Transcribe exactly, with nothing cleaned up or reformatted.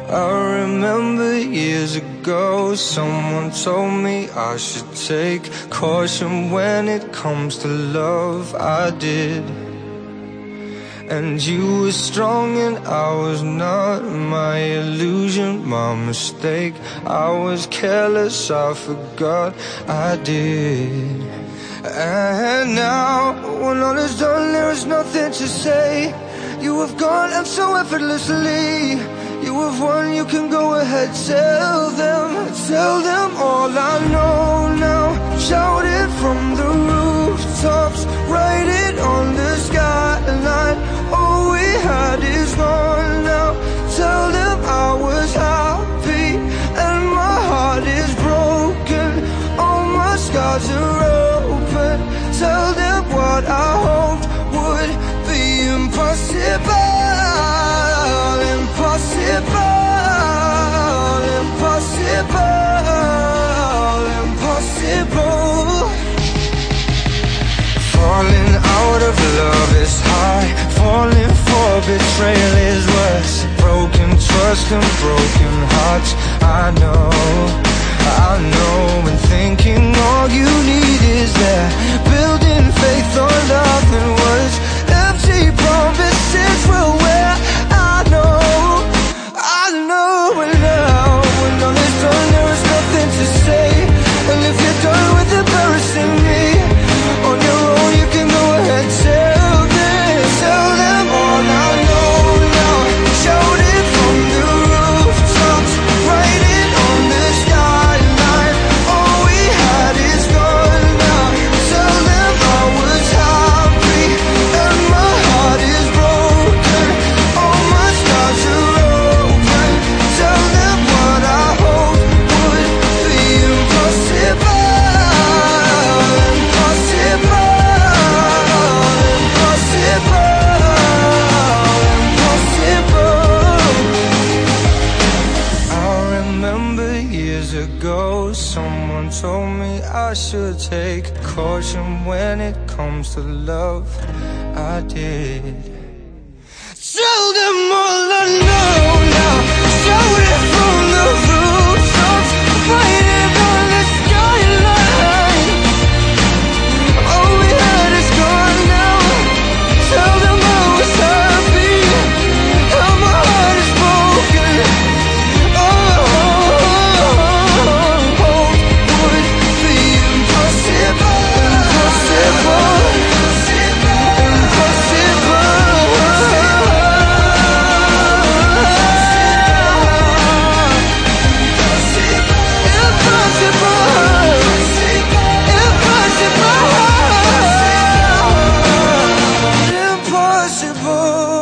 I remember years ago, someone told me I should take caution when it comes to love. I did. And you were strong and I was not. My illusion, my mistake. I was careless, I forgot I did. And now, when all is done, there is nothing to say. You have gone and so effortlessly. You have won, you can go ahead, tell them. Tell them all I know now. Shout it from the rooftops, write it on the skyline. All we had is gone now. Tell them I was happy and my heart is broken. All my scars are open. Tell them what I hoped would be impossible. Impossible, impossible, impossible. Falling out of love is high. Falling for betrayal is worse. Broken trust and broken hearts. I know, I know. And thinking all you need is that. Building faith on nothing words. Empty promises will wear. I know, I know. And now, when all is done, there is nothing to say. And if you're done with embarrassing me on your own, you can go ahead, tell them, tell them all I know now. Shout it from the rooftops, write it on the skyline. All we had is gone now. Tell them I was happy and my heart is broken. All my scars are open. Tell them what I hoped would be impossible. Ago, someone told me I should take caution when it comes to love. I did. Tell them all I know now. Shout it from the rooftops, write it on the skyline. All we had is gone now. Tell them I was happy and my heart is broken. Impossible.